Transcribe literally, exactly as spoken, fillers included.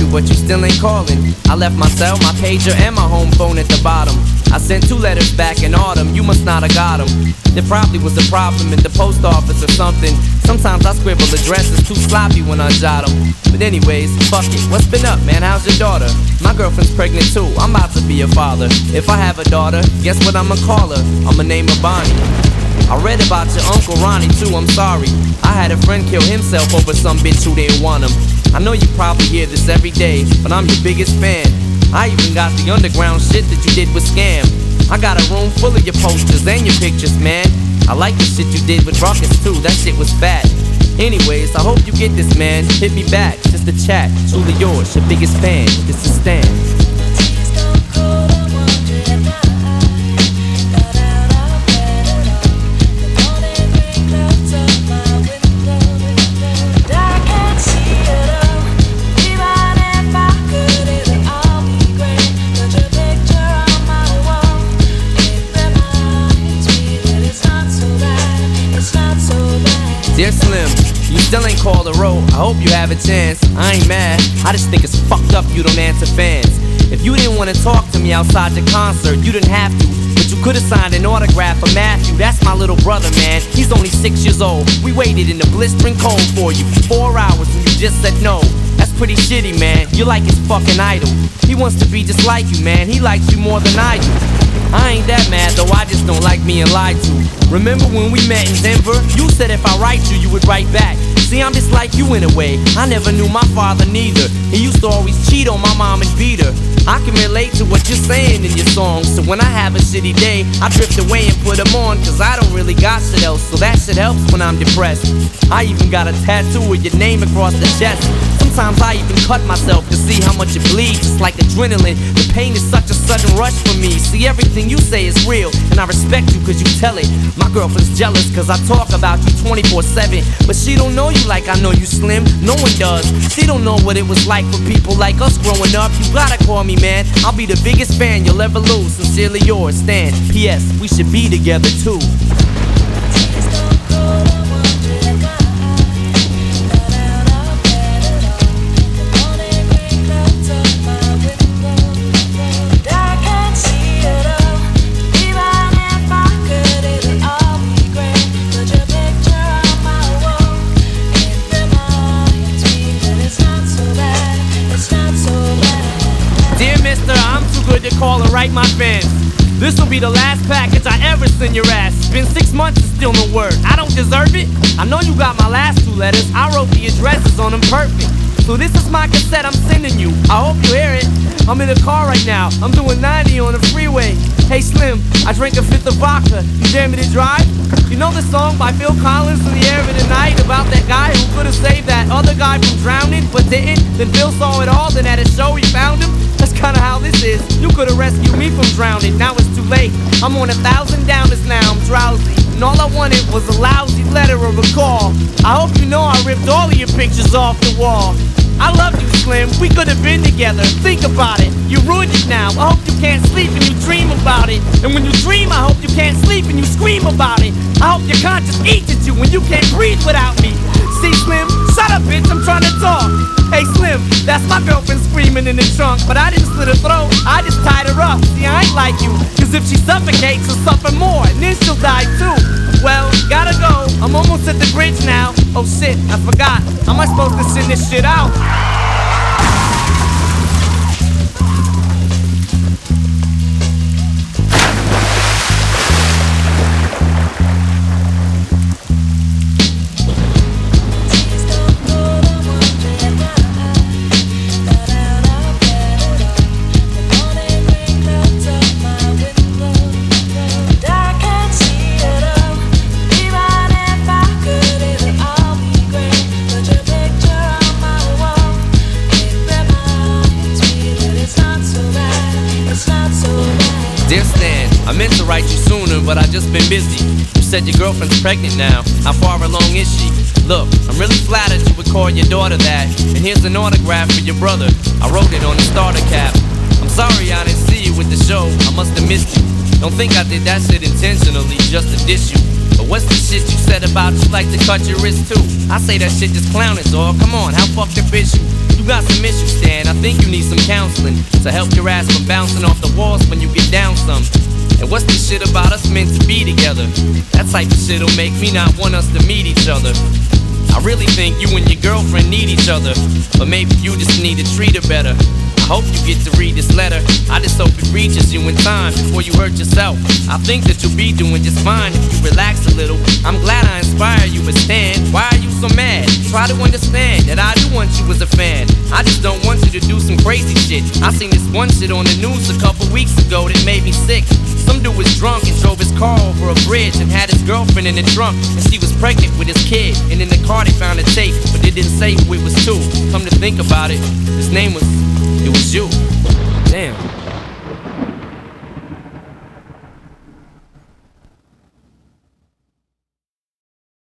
you, but you still ain't calling. I left my cell, my pager, and my home phone at the bottom. I sent two letters back in autumn, you must not have got them. There probably was a problem in the post office or something. Sometimes I scribble addresses too sloppy when I jot them. But anyways, fuck it, what's been up, man? How's your daughter? My girlfriend's pregnant too, I'm about to be a father. If I have a daughter, guess what I'ma call her? I'ma name her Bonnie. I read about your Uncle Ronnie too, I'm sorry. I had a friend kill himself over some bitch who didn't want him. I know you probably hear this every day, but I'm your biggest fan. I even got the underground shit that you did with Scam. I got a room full of your posters and your pictures, man. I like the shit you did with Ruckus too, that shit was fat. Anyways, I hope you get this, man. Hit me back, just a chat. Truly yours, your biggest fan. This is Stan. Dear Slim, you still ain't called a road. I hope you have a chance. I ain't mad, I just think it's fucked up you don't answer fans. If you didn't want to talk to me outside your concert, you didn't have to. But you could've signed an autograph for Matthew. That's my little brother, man. He's only six years old. We waited in the blistering cold for you for four hours and you just said no. That's pretty shitty, man. You're like his fucking idol. He wants to be just like you, man. He likes you more than I do. I ain't that mad though, I just don't like being lied to. Remember when we met in Denver? You said if I write you, you would write back. See, I'm just like you in a way. I never knew my father neither. He used to always cheat on my mom and beat her. I can relate to what you're saying in your songs. So when I have a shitty day, I drift away and put them on. Cause I don't really got shit else, so that shit helps when I'm depressed. I even got a tattoo with your name across the chest. Sometimes I even cut myself to see how much it bleeds. It's like adrenaline, the pain is such a sudden rush for me. See, everything you say is real, and I respect you cause you tell it. My girlfriend's jealous cause I talk about you twenty-four seven. But she don't know you like I know you, Slim. No one does. She don't know what it was like for people like us growing up. You gotta call me, man. I'll be the biggest fan you'll ever lose. Sincerely yours, Stan. P S. We should be together too. Call and write my fans. This'll be the last package I ever send your ass. It's been six months and still no word. I don't deserve it. I know you got my last two letters. I wrote the addresses on them perfect. So this is my cassette I'm sending you. I hope you hear it. I'm in the car right now. I'm doing ninety on the freeway. Hey Slim, I drank a fifth of vodka. You dare me to drive? You know the song by Phil Collins, In the Air of the Night, about that guy who could've saved that other guy from drowning but didn't? Then Phil saw it all, then at a show he found him. That's kinda how this is. You could've rescued me from drowning, now it's too late. I'm on a thousand downers now, I'm drowsy. And all I wanted was a lousy letter or a call. I hope you know I ripped all of your pictures off the wall. I love you, Slim, we could've been together. Think about it, you ruined it now. I hope you can't sleep and you dream about it. And when you dream, I hope you can't sleep and you scream about it. I hope your conscience eats at you when you can't breathe without me. See, Slim, shut up, bitch, I'm trying to talk. Hey, Slim, that's my girlfriend screaming in the trunk. But I didn't slit her throat, I just tied her up. See, I ain't like you, cause if she suffocates, she'll suffer more, and then she'll die too. Well, gotta go, I'm almost at the bridge now. Oh shit, I forgot, how am I supposed to send this shit out? Dear Stan, I meant to write you sooner, but I just been busy. You said your girlfriend's pregnant now. How far along is she? Look, I'm really flattered you would call your daughter that. And here's an autograph for your brother. I wrote it on the starter cap. I'm sorry I didn't see you with the show. I must have missed you. Don't think I did that shit intentionally just to diss you. But what's the shit you said about you like to cut your wrist too? I say that shit just clowning, dawg. Come on, how fucked up is you? You got some issues, Stan. I think you need some counseling to help your ass from bouncing off the walls when you get down some. And what's this shit about us meant to be together? That type of shit'll make me not want us to meet each other. I really think you and your girlfriend need each other, but maybe you just need to treat her better. I hope you get to read this letter. I just hope it reaches you in time before you hurt yourself. I think that you'll be doing just fine if you relax a little. I'm glad I inspire you, but Stan, why are you so mad? Try to understand that I do want you as a fan. I just don't want you to do some crazy shit. I seen this one shit on the news a couple weeks ago that made me sick. Some dude was drunk and drove his car over a bridge and had his girlfriend in the trunk, and she was pregnant with his kid. And in the car they found a tape, but they didn't say who it was to. Come to think about it, his name was, it was you. Damn.